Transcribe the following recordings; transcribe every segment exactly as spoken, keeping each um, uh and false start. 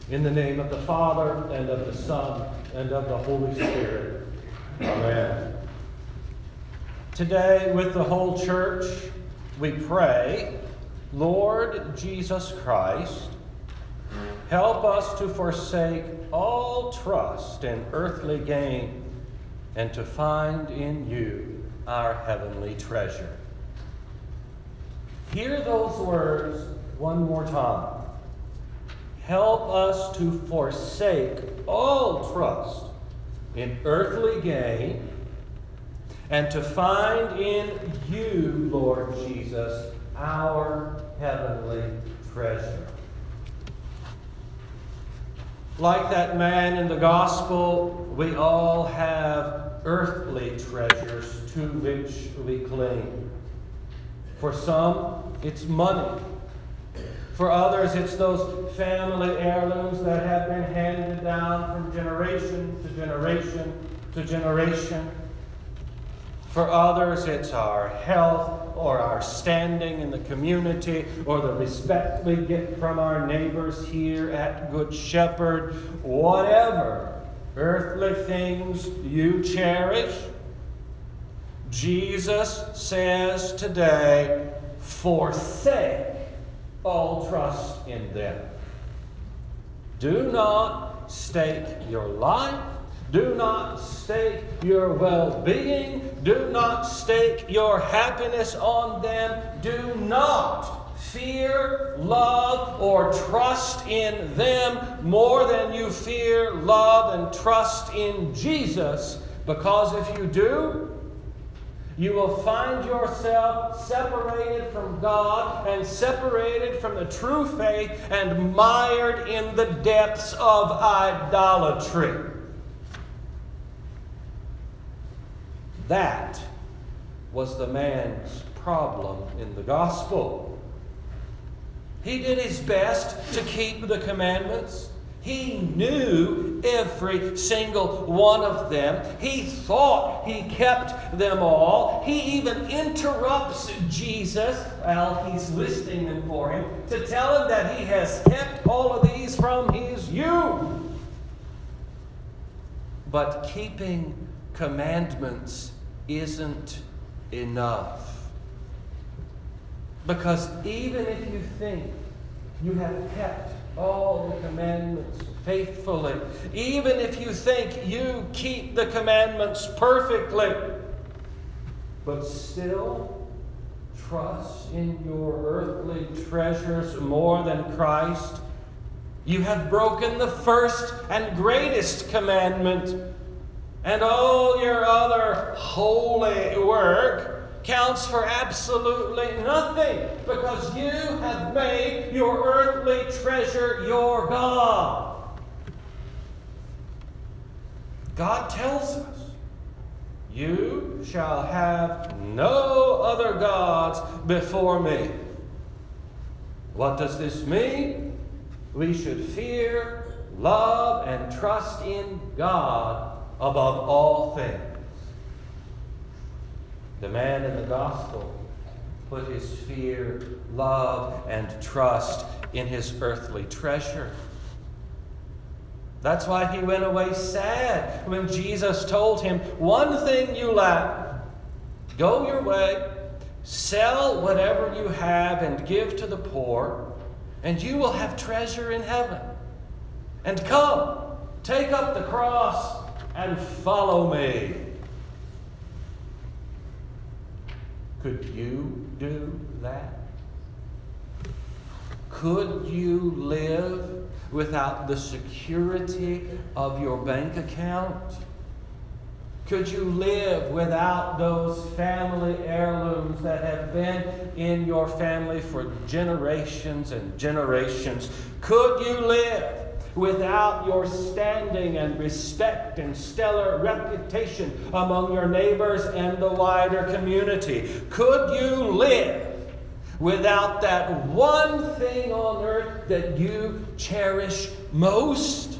In the name of the Father, and of the Son, and of the Holy Spirit. Amen. Today, with the whole church, we pray, Lord Jesus Christ, help us to forsake all trust in earthly gain and to find in you our heavenly treasure. Hear those words one more time. Help us to forsake all trust in earthly gain and to find in you, Lord Jesus, our heavenly treasure. Like that man in the gospel, we all have earthly treasures to which we cling. For some, it's money. For others, it's those family heirlooms that have been handed down from generation to generation to generation. For others, it's our health or our standing in the community or the respect we get from our neighbors here at Good Shepherd. Whatever earthly things you cherish, Jesus says today, forsake all trust in them. Do not stake your life. Do not stake your well-being. Do not stake your happiness on them. Do not fear, love, or trust in them more than you fear, love, and trust in Jesus. Because if you do, you will find yourself separated from God and separated from the true faith and mired in the depths of idolatry. That was the man's problem in the gospel. He did his best to keep the commandments. He knew every single one of them. He thought he kept them all. He even interrupts Jesus while he's listening them for him to tell him that he has kept all of these from his youth. But keeping commandments isn't enough. Because even if you think you have kept all the commandments faithfully, even if you think you keep the commandments perfectly, but still trust in your earthly treasures more than Christ, you have broken the first and greatest commandment, and all your other holy work counts for absolutely nothing because you have made your earthly treasure your God. God tells us, you shall have no other gods before me. What does this mean? We should fear, love, and trust in God above all things. The man in the gospel put his fear, love, and trust in his earthly treasure. That's why he went away sad when Jesus told him, one thing you lack. Go your way, sell whatever you have and give to the poor, and you will have treasure in heaven. And come, take up the cross and follow me. Could you do that? Could you live without the security of your bank account? Could you live without those family heirlooms that have been in your family for generations and generations? Could you live without your standing and respect and stellar reputation among your neighbors and the wider community? Could you live without that one thing on earth that you cherish most?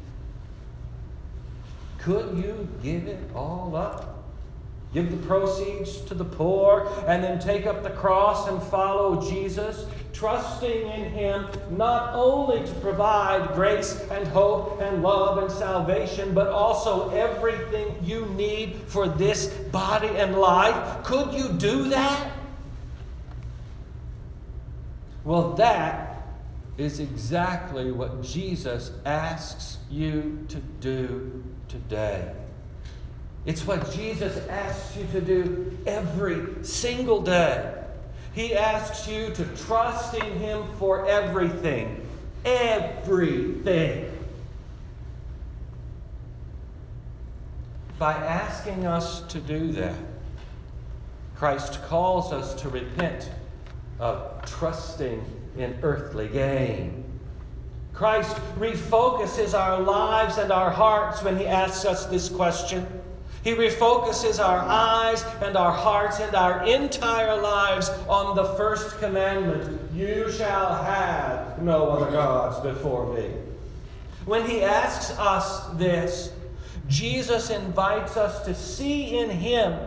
Could you give it all up? Give the proceeds to the poor and then take up the cross and follow Jesus trusting in Him not only to provide grace and hope and love and salvation, but also everything you need for this body and life? Could you do that? Well, that is exactly what Jesus asks you to do today. It's what Jesus asks you to do every single day. He asks you to trust in Him for everything. Everything. By asking us to do that, Christ calls us to repent of trusting in earthly gain. Christ refocuses our lives and our hearts when He asks us this question. He refocuses our eyes and our hearts and our entire lives on the first commandment: you shall have no other gods before me. When He asks us this, Jesus invites us to see in Him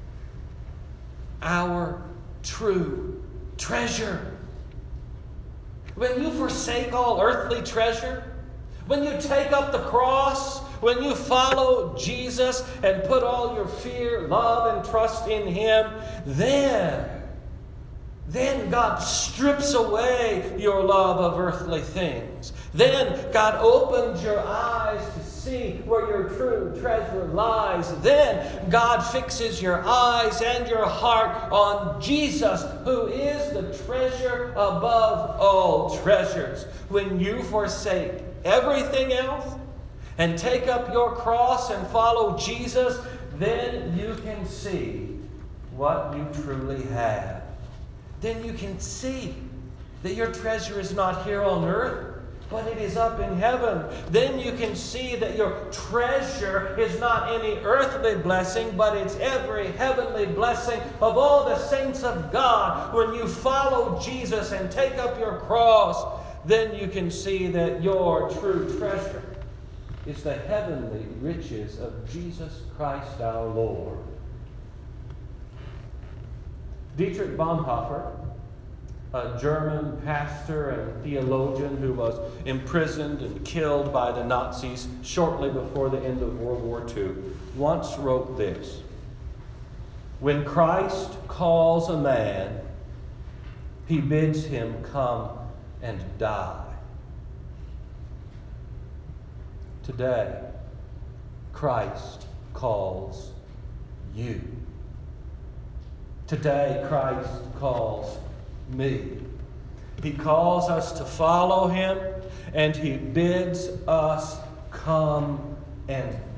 our true treasure. When you forsake all earthly treasure, when you take up the cross, when you follow Jesus and put all your fear, love, and trust in Him, then, then God strips away your love of earthly things. Then God opens your eyes to see where your true treasure lies. Then God fixes your eyes and your heart on Jesus, who is the treasure above all treasures. When you forsake everything else and take up your cross and follow Jesus, then you can see what you truly have. Then you can see that your treasure is not here on earth, but it is up in heaven. Then you can see that your treasure is not any earthly blessing, but it's every heavenly blessing of all the saints of God. When you follow Jesus and take up your cross, then you can see that your true treasure is the heavenly riches of Jesus Christ our Lord. Dietrich Bonhoeffer, a German pastor and theologian who was imprisoned and killed by the Nazis shortly before the end of World War Two, once wrote this: "When Christ calls a man, He bids him come and die." Today, Christ calls you. Today, Christ calls me. He calls us to follow Him, and He bids us come and